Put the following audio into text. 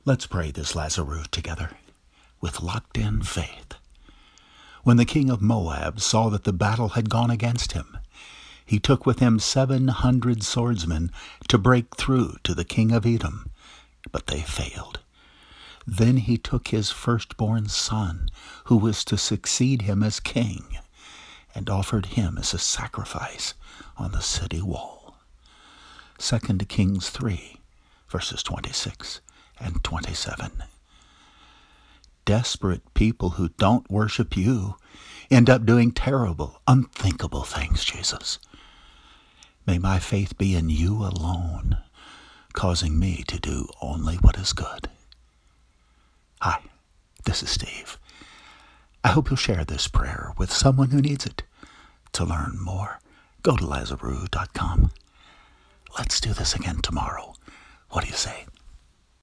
Let's pray this Lazarus together with locked-in faith. When the king of Moab saw that the battle had gone against him, he took with him 700 swordsmen to break through to the king of Edom, but they failed. Then he took his firstborn son, who was to succeed him as king, and offered him as a sacrifice on the city wall. 2 Kings 3, verses 26 and 27. Desperate people who don't worship you end up doing terrible, unthinkable things, Jesus. May my faith be in you alone, causing me to do only what is good. Hi, this is Steve. I hope you'll share this prayer with someone who needs it. To learn more, go to Lazarus.com. Let's do this again tomorrow. What do you say?